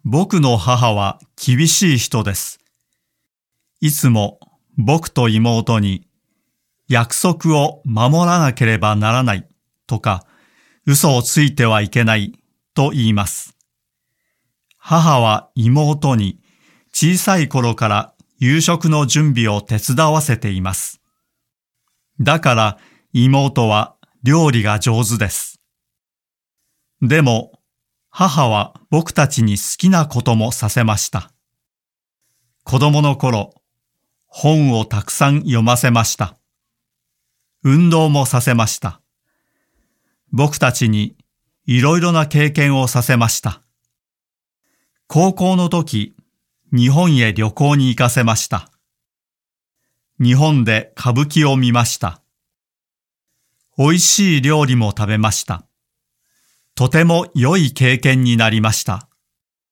僕の母は厳しい人です。いつも僕と妹に約束を守らなければならないとか嘘をついてはいけないと言います。母は妹に小さい頃から夕食の準備を手伝わせています。だから妹は料理が上手です。でも母は僕たちに好きなこともさせました。子供の頃、本をたくさん読ませました。運動もさせました。僕たちにいろいろな経験をさせました。高校の時、日本へ旅行に行かせました。日本で歌舞伎を見ました。おいしい料理も食べました。とても良い経験になりました。